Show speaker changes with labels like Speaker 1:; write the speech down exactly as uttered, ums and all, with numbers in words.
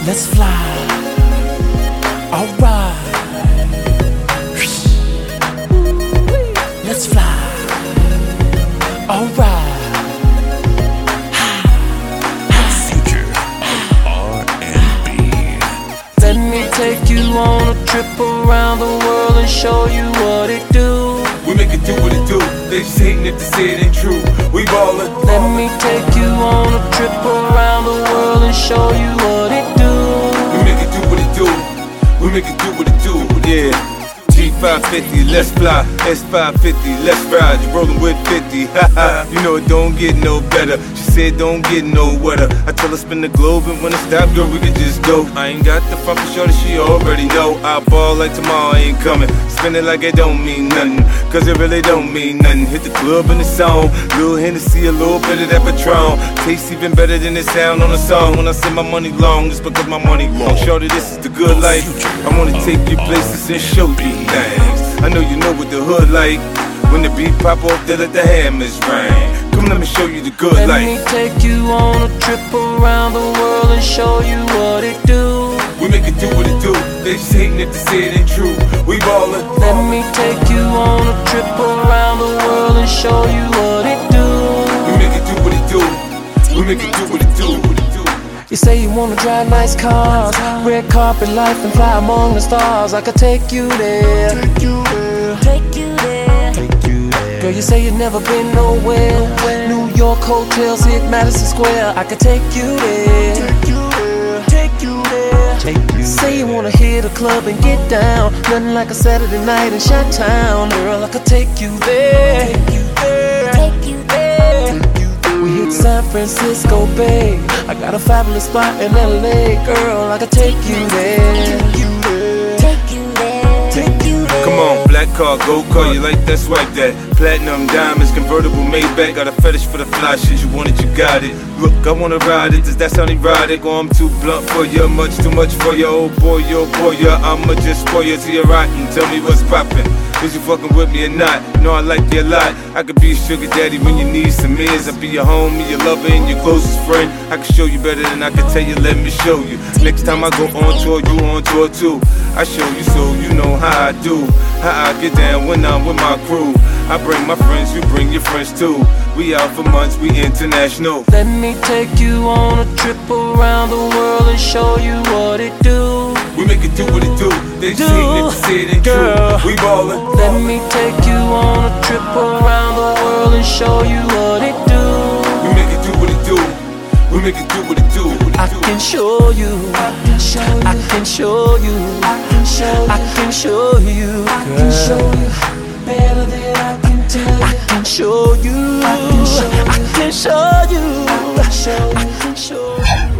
Speaker 1: Let's fly. Alright. Let's fly. Alright.
Speaker 2: Future of R and B.
Speaker 1: Let me take you on a trip around the world and show you what it do.
Speaker 3: We make it do what it do. They just hating if they say it ain't true. We ballin'.
Speaker 1: Let me take you on a trip around the world and show you what it do.
Speaker 3: We make it do what it do. We make it do what it do. Yeah. G five fifty, let's fly. S five fifty, let's ride. You rollin' with fifty, haha. You know it don't get no better. She said don't get no wetter. I tell her spin the globe, and when it stop, girl, we can just go. I ain't got the front for sure that she already know. I ball like tomorrow ain't coming. Spin it like it don't mean nothing, cause it really don't mean nothing. Hit the club in the song, little Hennessy, a little bit of that Patron. Tastes even better than the sound on the song. When I say my money long, it's because my money long. Shorty, this is the good life. I wanna take you places and show you things. I know you know what the hood like. When the beat pop off, they let the hammers ring. Come let me show you the good
Speaker 1: Let
Speaker 3: life.
Speaker 1: me take you on a trip around the world and show you what it do.
Speaker 3: We make it do what it do. They just hating if they say it ain't true. We ballin'.
Speaker 1: Let me take you on a trip around the world and show you what it do.
Speaker 3: We make it do what it do. We make it do what it do. What it do.
Speaker 1: You say you wanna drive nice cars, red carpet life and fly among the stars. I could take you there.
Speaker 4: Take you there.
Speaker 5: Take you there.
Speaker 4: Take you there.
Speaker 1: Girl, you say you've never been nowhere. New York hotels hit Madison Square. I could take you there.
Speaker 4: Take you there.
Speaker 1: Take you there.
Speaker 4: Take you
Speaker 1: Say you wanna hit a club and get down. Nothing like a Saturday night in Chi-Town. Girl, I could take you there. Take you there.
Speaker 5: Take you there.
Speaker 1: We hit San Francisco Bay. I got a fabulous spot in L A. Girl, I could take you there.
Speaker 5: Take you there. Take you there.
Speaker 3: Come on, black car, gold car, you like that, swipe that. Platinum, diamonds, convertible, Maybach. Got a fetish for the fly shit, you want it, you got it. Look, I wanna ride it, does that sound erotic? Or I'm too blunt for you, much too much for you. Oh boy, oh boy, yeah, I'ma just spoil you till you're rotten. Tell me what's poppin', is you fucking with me or not? Know I like you a lot, I could be your sugar daddy when you need some ears. I'll be your homie, your lover, and your closest friend. I can show you better than I can tell you, let me show you. Next time I go on tour, you on tour too. I show you so you know how I do, how I get down when I'm with my crew. I bring my friends, you bring your friends too. We out for months, we international.
Speaker 1: Let me take you on a trip around the world and show you what it do.
Speaker 3: We make it do what it do. They just
Speaker 1: Do,
Speaker 3: hating if they say it ain't
Speaker 1: girl.
Speaker 3: true. We ballin'.
Speaker 1: Let me take you on a trip around the world and show you what it do.
Speaker 3: We make it do what it do. We make it do what it do. What it
Speaker 1: I
Speaker 3: do.
Speaker 1: can show you. I can show you. I can show you. I can show you. I can show you. I can show you better than I can tell you. I can show you.